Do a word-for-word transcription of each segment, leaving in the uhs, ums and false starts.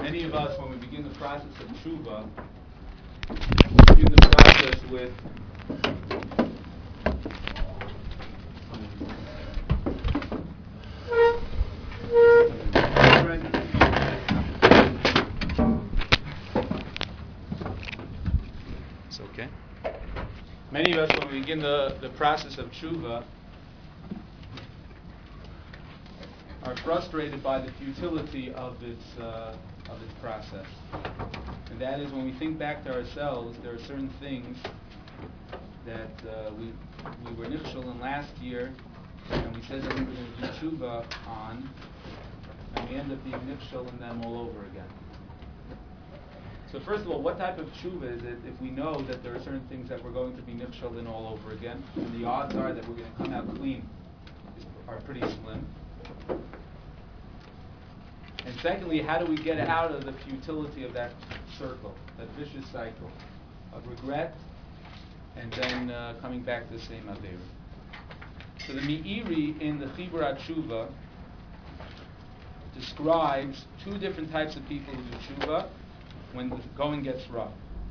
Many of us, when we begin the process of tshuva, begin the process with it's okay. Many of us, when we begin the, the process of tshuva, are frustrated by the futility of its uh, of its process, and that is when we think back to ourselves, there are certain things that uh, we we were nichshel in last year, and we said that we were going to do tshuva on, and we end up being nichshel in them all over again. So first of all, what type of tshuva is it if we know that there are certain things that we're going to be nichshel in all over again, and the odds are that we're going to come out clean are pretty slim? And secondly, how do we get out of the futility of that circle, that vicious cycle of regret and then uh, coming back to the same Aveira? So the Meiri in the Chibur HaTshuva describes two different types of people who do tshuva when the going gets rough.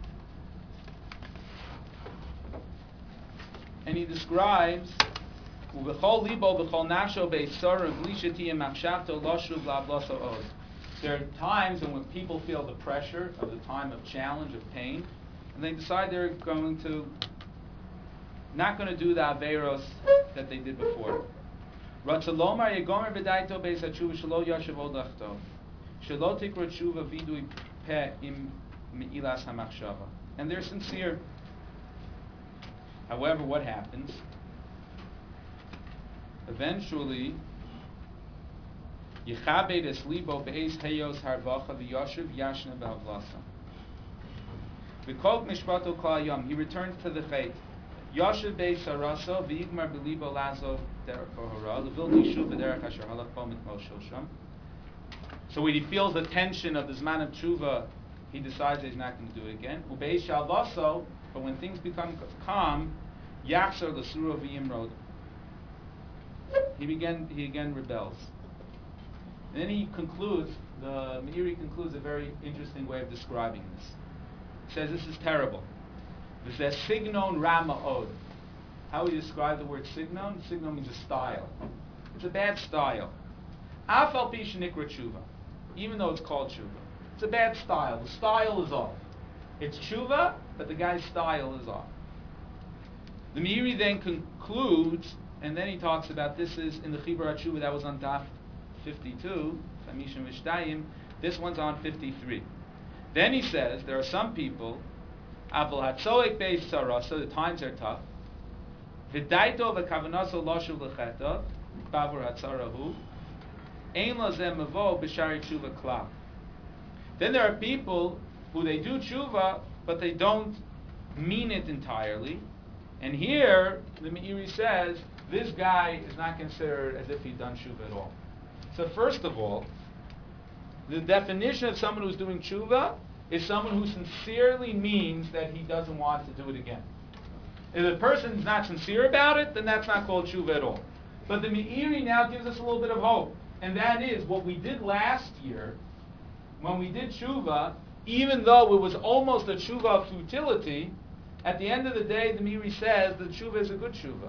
And he describes Ubechol libo bechol nafsho beisara bli shetiyeh machshavto loshuv la'avloso od. There are times when people feel the pressure of the time of challenge, of pain, and they decide they're going to not going to do the aveiros that they did before. Ratzalomar yegomer b'daito beis hatshuva shelo yashav od lachto shelo tikra tshuva vidui peh im meilas hamachshava. And they're sincere. However, what happens? Eventually, Yichabed es libo be'ez heyos harvacha v'yoshev yashna b'avlasa. V'kol mishpato kol yom, he returns to the chait. Yoshev be'ez saraso v'yigmar b'libo lazo derech hora l'vil nishu b'derech asher halach bo mitmol sham. So when he feels the tension of the zman of tshuva, he decides that he's not going to do it again. U'be'ez shalvaso, but when things become calm, yachzor l'sura v'yimrod. He began. He again rebels. And then he concludes. The Meiri concludes a very interesting way of describing this. He says this is terrible. This is signon rama od. How we describe the word signon? Signon means a style. It's a bad style. Afal pi shenikra tshuva, even though it's called tshuva, it's a bad style. The style is off. It's tshuva, but the guy's style is off. The Meiri then concludes. And then he talks about this is in the Chibur HaTshuva that was on Daf fifty-two, Chamishim V'Shtayim. This one's on fifty-three. Then he says there are some people, Aval Hatzoek Beis Sarah, so the times are tough. V'daito v'kavanaso loshuv l'cheta, Bavur Hatzarahu, Ein lazem mavo b'shari tshuva klal. Then there are people who they do tshuva, but they don't mean it entirely. And here the Meiri says, this guy is not considered as if he'd done tshuva at all. So first of all, the definition of someone who's doing tshuva is someone who sincerely means that he doesn't want to do it again. If the person's not sincere about it, then that's not called tshuva at all. But the Meiri now gives us a little bit of hope. And that is what we did last year, when we did tshuva, even though it was almost a tshuva of futility, at the end of the day, the Meiri says that tshuva is a good tshuva.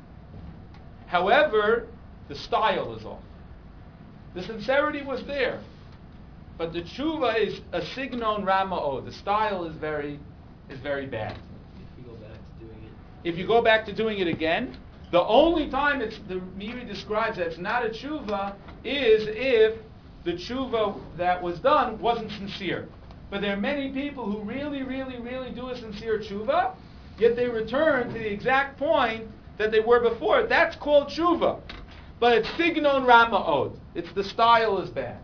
However, the style is off. The sincerity was there, but the tshuva is a signon rama'o. The style is very, is very bad. If you go back to doing it, if you go back to doing it again, the only time it's the Meiri describes that it's not a tshuva is if the tshuva that was done wasn't sincere. But there are many people who really, really, really do a sincere tshuva, yet they return to the exact point that they were before. That's called tshuva. But it's signon rama'od. It's the style is bad.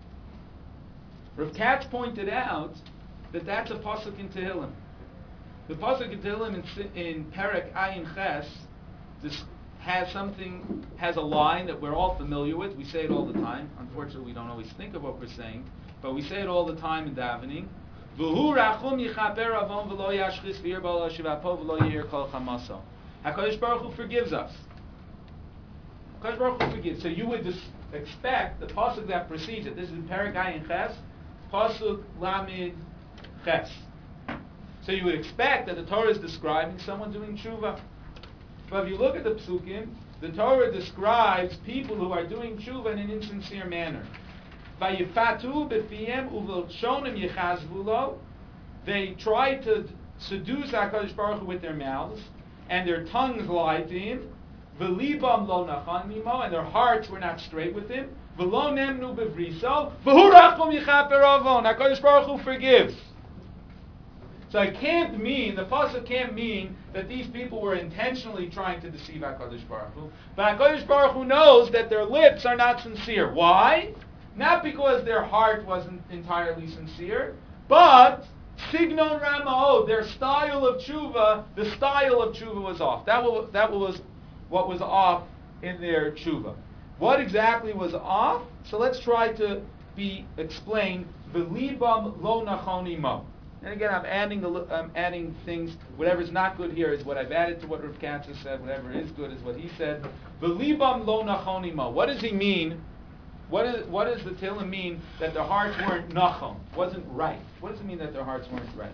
Rav Katz pointed out that that's a pasuk in Tehillim. The pasuk in Tehillim in, in Perek Ayin Ches this has something, has a line that we're all familiar with. We say it all the time. Unfortunately, we don't always think of what we're saying. But we say it all the time in davening. V'hu rachum yichaper avon v'lo yashchis v'yir b'al shivapo v'lo yir kol chamaso. HaKadosh Baruch Hu forgives us. HaKadosh Baruch Hu forgives. So you would just expect the pasuk that precedes it. This is in Perek Ayin Ches. Pasuk Lamid Ches. So you would expect that the Torah is describing someone doing tshuva. But if you look at the psukim, the Torah describes people who are doing tshuva in an insincere manner. Vayifatu b'fiyem uvilshonim yechazvu lo. They try to seduce HaKadosh Baruch Hu with their mouths, and their tongues lied to him. V'libam lo nachan mimo, and their hearts were not straight with him. V'lo nemnu b'vriso, v'hu rachum yichaper avon. HaKadosh Baruch Hu forgives. So it can't mean, the pasuk can't mean that these people were intentionally trying to deceive HaKadosh Baruch Hu. But HaKadosh Baruch Hu knows that their lips are not sincere. Why? Not because their heart wasn't entirely sincere, but signon ramao, their style of tshuva, the style of tshuva was off. That was, that was what was off in their tshuva. What exactly was off? So let's try to be explain. V'libam lo nachoni mo. And again, I'm adding, a, I'm adding things. Whatever's not good here is what I've added to what Rav Katza said. Whatever is good is what he said. V'libam lo nachoni mo. What does he mean? What, is, what does the Tehillim mean that their hearts weren't nachon, wasn't right? What does it mean that their hearts weren't right?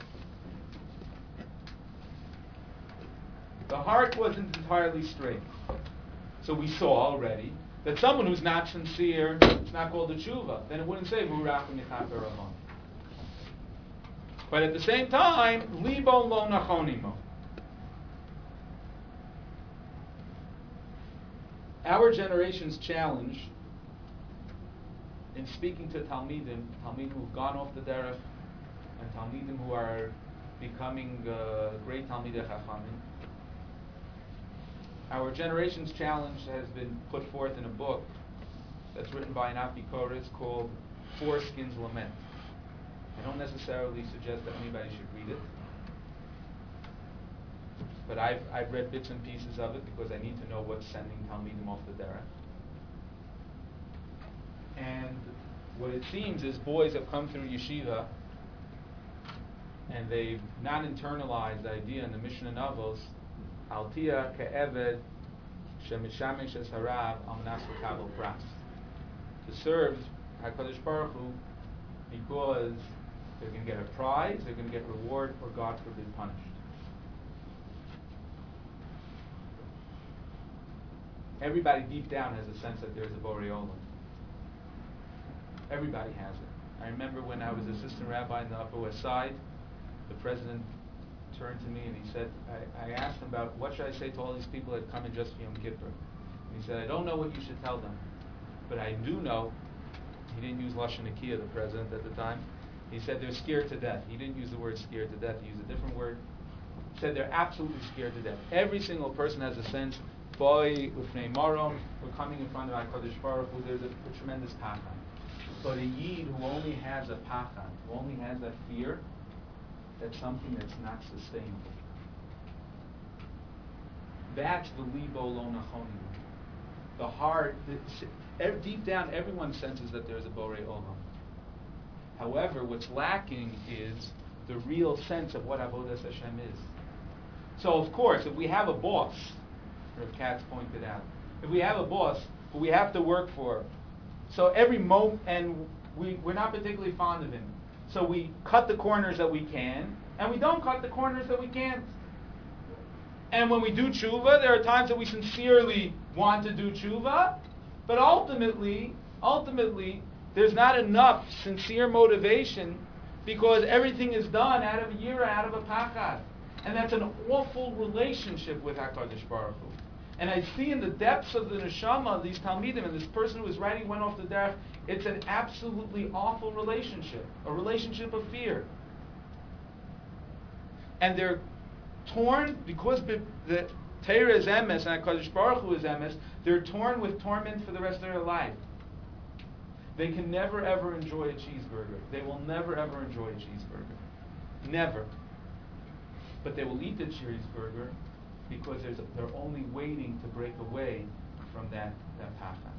The heart wasn't entirely straight. So we saw already that someone who's not sincere, it's not called a tshuva. Then it wouldn't say v'hu rachum yichaper avon. But at the same time, libon lo nachonimo. Our generation's challenge in speaking to Talmidim, Talmidim who've gone off the derech, and Talmidim who are becoming uh, great Talmidei Chachamim, our generation's challenge has been put forth in a book that's written by an apikoros called Four Skins Lament. I don't necessarily suggest that anybody should read it, but I've, I've read bits and pieces of it because I need to know what's sending Talmidim off the derech. And what it seems is boys have come through yeshiva and they've not internalized the idea in the Mishnah Navos, Altia ke'eved shemishamesh es harav al manas l'kabel pras. To serve HaKadosh Baruch Hu because they're going to get a prize, they're going to get reward, or God forbid punished. Everybody deep down has a sense that there's a Borei Olam. Everybody has it. I remember when I was assistant rabbi in the Upper West Side, the president turned to me and he said, I, I asked him about what should I say to all these people that come in just for Yom Kippur. And he said, I don't know what you should tell them, but I do know, he didn't use Lashon Nakiya, the president at the time, he said they're scared to death. He didn't use the word scared to death, he used a different word. He said they're absolutely scared to death. Every single person has a sense, boy, ufnei marom, we're coming in front of HaKadosh Baruch Hu, there's a, a tremendous pachad. But a yid who only has a pachad, who only has that fear, that's something that's not sustainable. That's the libo lo nachoni. The heart, the, deep down, everyone senses that there's a borei olam. However, what's lacking is the real sense of what avodas Hashem is. So, of course, if we have a boss, Rav Katz pointed out, if we have a boss who we have to work for, so every moment, and we, we're not particularly fond of him, so we cut the corners that we can, and we don't cut the corners that we can't. And when we do tshuva, there are times that we sincerely want to do tshuva, but ultimately, ultimately, there's not enough sincere motivation because everything is done out of a yira, out of a pachad. And that's an awful relationship with HaKadosh Baruch Hu. And I see in the depths of the neshama of these Talmidim, and this person who was writing went off the derech, it's an absolutely awful relationship, a relationship of fear. And they're torn, because the Torah is emes and HaKadosh Baruch Hu is emes, they're torn with torment for the rest of their life. They can never ever enjoy a cheeseburger. They will never ever enjoy a cheeseburger. Never. But they will eat the cheeseburger because there's a, they're only waiting to break away from that, that pachad.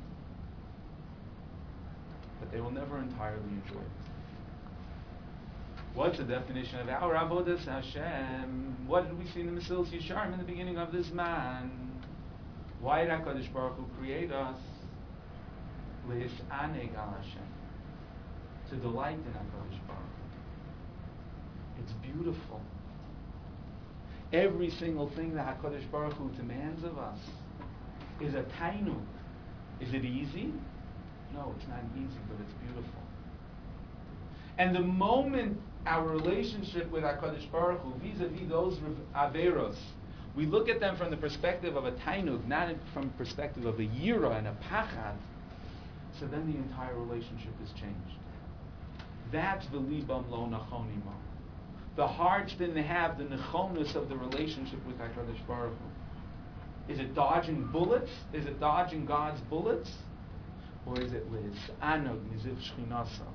But they will never entirely enjoy it. What's the definition of our avodas Hashem? What did we see in the Mesilas Yesharim in the beginning of this man? Why did HaKadosh Baruch Hu create us? L'his'aneg al Hashem. to delight in HaKadosh Baruch Hu. It's beautiful. Every single thing that HaKadosh Baruch Hu demands of us is a tainug. Is it easy? No, it's not easy, but it's beautiful. And the moment our relationship with HaKadosh Baruch Hu, vis-a-vis those averos, we look at them from the perspective of a tainug, not from the perspective of a yira and a pachad, so then the entire relationship is changed. That's the libam lo nachonimo. The hearts didn't have the nechonus of the relationship with HaKadosh Baruch Hu. Is it dodging bullets? Is it dodging God's bullets? Or is it liz anog miziv shchinasa?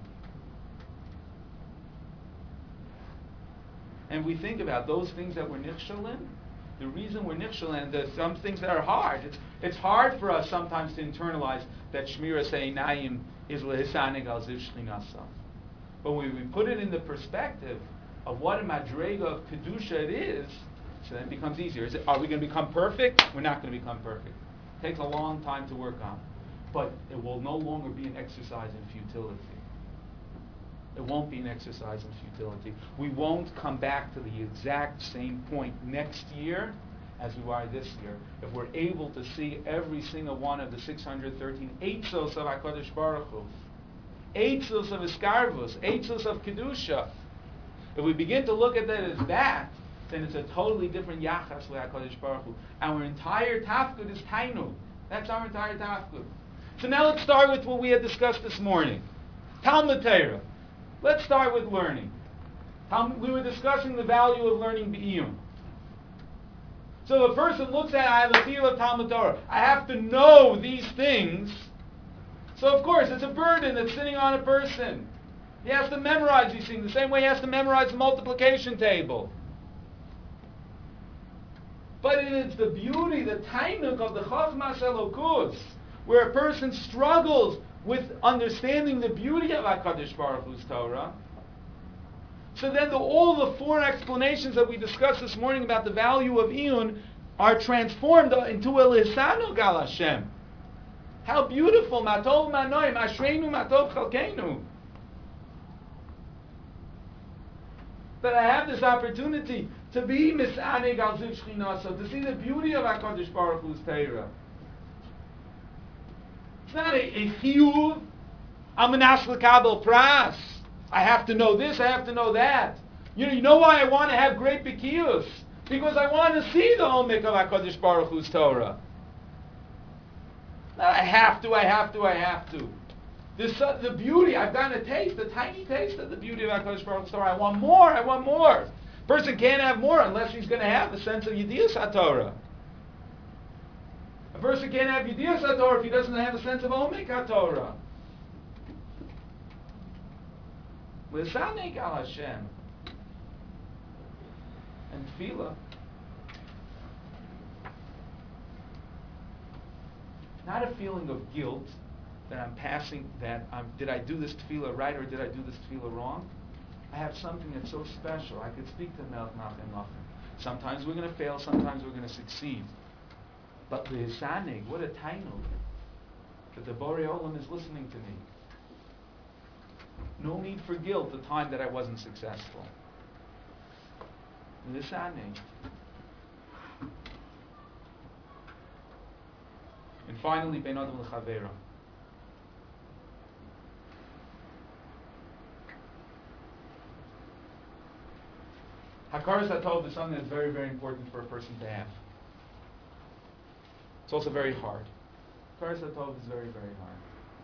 And we think about those things that we're nichshel in. The reason we're nichshel in, there's some things that are hard. It's, it's hard for us sometimes to internalize that Shmira Seinayim is lehisanig al ziv shchinasa. But when we put it in the perspective of what a madrega of kedusha it is, so then it becomes easier. Is it, are we going to become perfect? We're not going to become perfect. It takes a long time to work on. But it will no longer be an exercise in futility. It won't be an exercise in futility. We won't come back to the exact same point next year as we are this year. If we're able to see every single one of the six hundred thirteen eitzos of HaKadosh Baruch Hu, eitzos of Iskarvus, eitzos of Kedusha, if we begin to look at that as that, then it's a totally different yachas with HaKadosh Baruch Hu. Our entire tafkud is tainu. That's our entire tafkud. So now let's start with what we had discussed this morning. Talmud Torah. Let's start with learning. We were discussing the value of learning Be'iyun. So the person looks at, I have a feel of Talmud Torah. I have to know these things. So of course, it's a burden that's sitting on a person. He has to memorize these things the same way he has to memorize the multiplication table. But it is the beauty, the tainuk of the Chachmas Elokus, where a person struggles with understanding the beauty of HaKadosh Baruch Hu's Torah. So then the, all the four explanations that we discussed this morning about the value of Iyun are transformed into El Hisanu Gal Hashem. How beautiful! Matov Manoim, Ashreinu Matov Chalkeinu. That I have this opportunity to be Misanig Al Ziv Shchinasa, to see the beauty of HaKadosh Baruch Hu's Torah. It's not a, a chiyuv. I'm an aslikabel pras. I have to know this, I have to know that. You know, you know why I want to have great bekiyus? Because I want to see the omek of HaKadosh Baruch Hu's Torah. Not I have to, I have to, I have to. This, uh, the beauty, I've gotten a taste, a tiny taste of the beauty of HaKadosh Baruch Hu's Torah. I want more, I want more. Person can't have more unless he's going to have a sense of Yediyas HaTorah. A person can't have Yediyas HaTorah if he doesn't have a sense of Omek HaTorah. L'sanek al Hashem. And Tefillah. Not a feeling of guilt that I'm passing, that I'm, did I do this Tefillah right or did I do this Tefillah wrong? I have something that's so special. I could speak to Melch Nachem Nachem. Sometimes we're going to fail, sometimes we're going to succeed. But the Hisanig, what a tainug that the Borei Olam is listening to me. No need for guilt the time that I wasn't successful. The Hisanig. And finally, Ben Adam L'Chavera. Hakaras HaTov is something that's very, very important for a person to have. It's also very hard. Hakaras HaTov is very, very hard.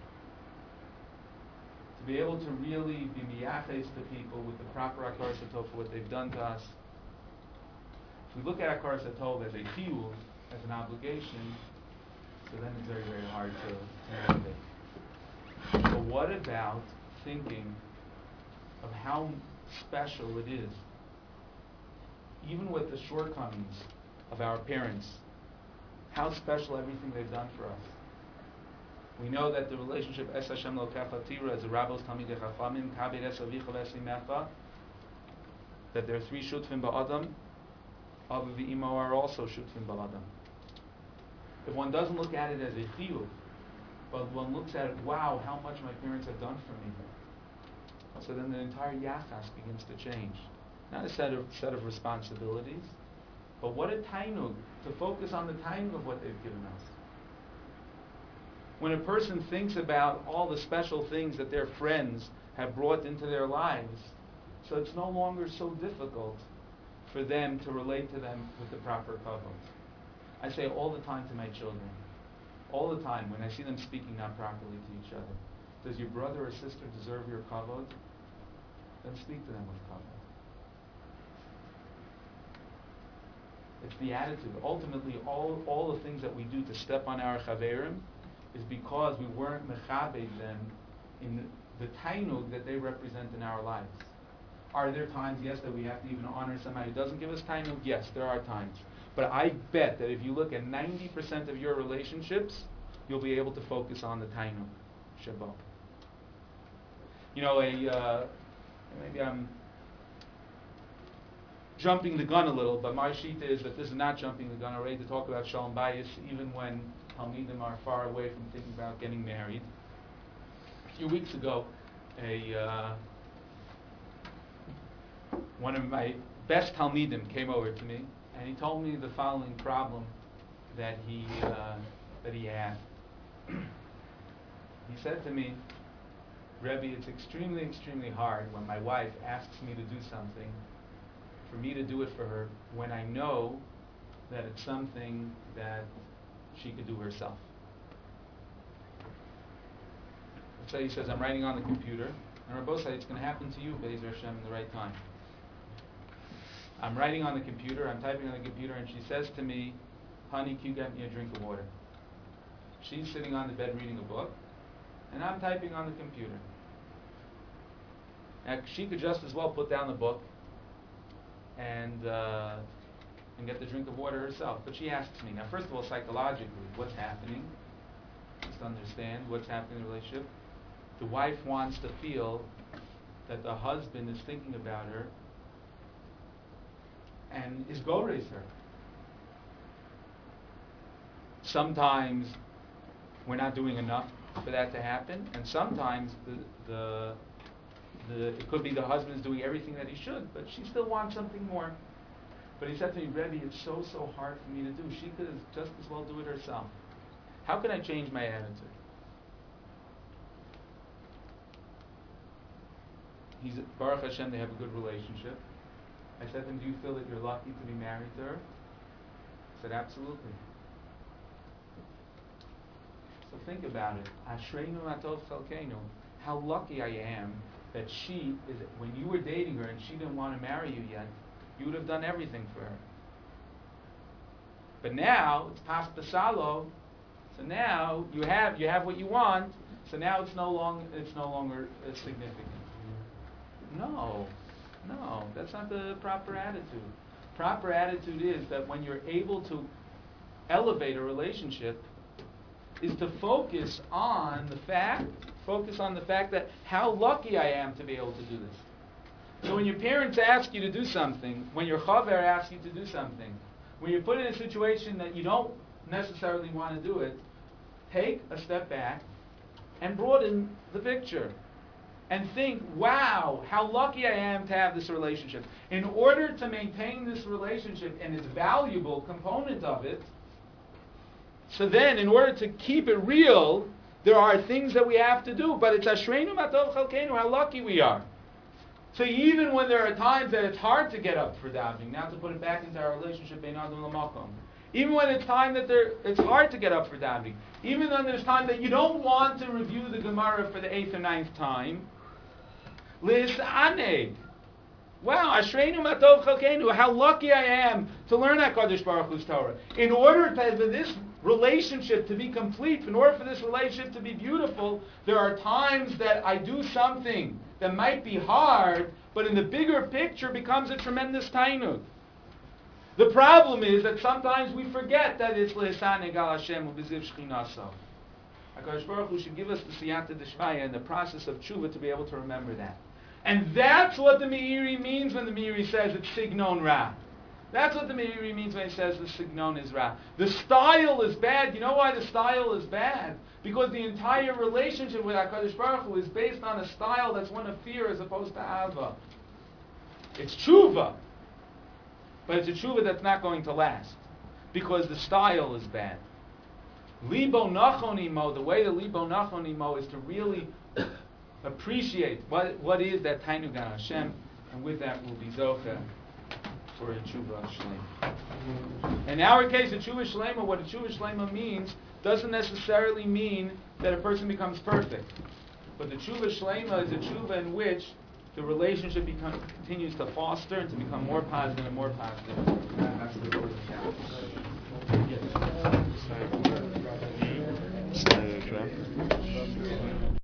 To be able to really be miyaches to people with the proper Hakaras HaTov for what they've done to us. If we look at Hakaras HaTov as a chiyuv, as an obligation, so then it's very, very hard to, to motivate. But what about thinking of how special it is, even with the shortcomings of our parents, how special everything they've done for us. We know that the relationship Es Hashem Lo Kecha Tira, as the rabbis Talmidei Chachamim, Kabed Es Avicha V'Esimecha, that there are three shutfim ba'adam, Avi v'Imo are also shutfim ba'adam. If one doesn't look at it as a chiyuv, but one looks at it, wow, how much my parents have done for me. So then the entire yachas begins to change. Not a set of set of responsibilities, but what a tainug, to focus on the tainug of what they've given us. When a person thinks about all the special things that their friends have brought into their lives, so it's no longer so difficult for them to relate to them with the proper kavod. I say all the time to my children, all the time when I see them speaking not properly to each other, does your brother or sister deserve your kavod? Then speak to them with kavod. It's the attitude. Ultimately, all, all the things that we do to step on our chaverim is because we weren't mechabed them in the tainug that they represent in our lives. Are there times, yes, that we have to even honor somebody who doesn't give us tainug? Yes, there are times. But I bet that if you look at ninety percent of your relationships, you'll be able to focus on the tainug, Shabbat. You know, a uh, maybe I'm jumping the gun a little, but my shita is that this is not jumping the gun. I'm ready to talk about shalom bayis, even when Talmidim are far away from thinking about getting married. A few weeks ago, a uh, one of my best Talmidim came over to me, and he told me the following problem that he uh, that he had. He said to me, Rebbe, it's extremely, extremely hard when my wife asks me to do something, for me to do it for her, when I know that it's something that she could do herself. So he says, I'm writing on the computer, and Rabbi said, it's going to happen to you, Be'ezer Hashem, in the right time. I'm writing on the computer, I'm typing on the computer, and she says to me, honey, can you get me a drink of water? She's sitting on the bed reading a book, and I'm typing on the computer. Now, she could just as well put down the book and uh, and get the drink of water herself. But she asks me. Now, first of all, psychologically, what's happening? Just understand what's happening in the relationship. The wife wants to feel that the husband is thinking about her and is go-raise her. Sometimes we're not doing enough for that to happen, and sometimes the the The, it could be the husband's doing everything that he should, but she still wants something more. But he said to me, Rebbe, it's so, so hard for me to do. She could just as well do it herself. How can I change my attitude? He's Baruch Hashem, they have a good relationship. I said to him, do you feel that you're lucky to be married to her? He said, absolutely. So think about it. Ashreinu atov chalkeinu. How lucky I am that she is, when you were dating her and she didn't want to marry you yet, you would have done everything for her. But now it's pas pasalo, so now you have you have what you want. So now it's no long it's no longer uh, significant. No, no, that's not the proper attitude. Proper attitude is that when you're able to elevate a relationship, is to focus on the fact. Focus on the fact that how lucky I am to be able to do this. So when your parents ask you to do something, when your chaver asks you to do something, when you're put in a situation that you don't necessarily want to do it, take a step back and broaden the picture. And think, wow, how lucky I am to have this relationship. In order to maintain this relationship and its valuable component of it, so then in order to keep it real, there are things that we have to do, but it's Ashreinu Matov Chalkeinu, how lucky we are. So even when there are times that it's hard to get up for davening, now to put it back into our relationship, Bein Adam L'Makom. Even when it's time that there, it's hard to get up for davening. Even when there's time that you don't want to review the Gemara for the eighth or ninth time, L'Hisaneg. Wow, Ashreinu Matov Chalkeinu, how lucky I am to learn HaKadosh Baruch Hu's Torah. In order to, for this relationship to be complete, in order for this relationship to be beautiful, there are times that I do something that might be hard, but in the bigger picture becomes a tremendous tainug. The problem is that sometimes we forget that it's L'Hisaneg al Hashem u'b'ziv shchinaso. HaKadosh Baruch Hu should give us the siyata d'shmaya in the process of tshuva to be able to remember that. And that's what the Meiri means when the Meiri says it's signon ra. That's what the Meiri means when he says the signon is ra. The style is bad. You know why the style is bad? Because the entire relationship with HaKadosh Baruch Hu is based on a style that's one of fear as opposed to ava. It's tshuva, but it's a tshuva that's not going to last because the style is bad. Libo nachonimo, the way the libo nachonimo is to really appreciate what what is that tainug on Hashem, and with that we'll be zocha for a tshuva shlema. In our case, a tshuva shlema, what a tshuva shlema means doesn't necessarily mean that a person becomes perfect. But the tshuva shlema is a tshuva in which the relationship become, continues to foster and to become more positive and more positive. That's the word of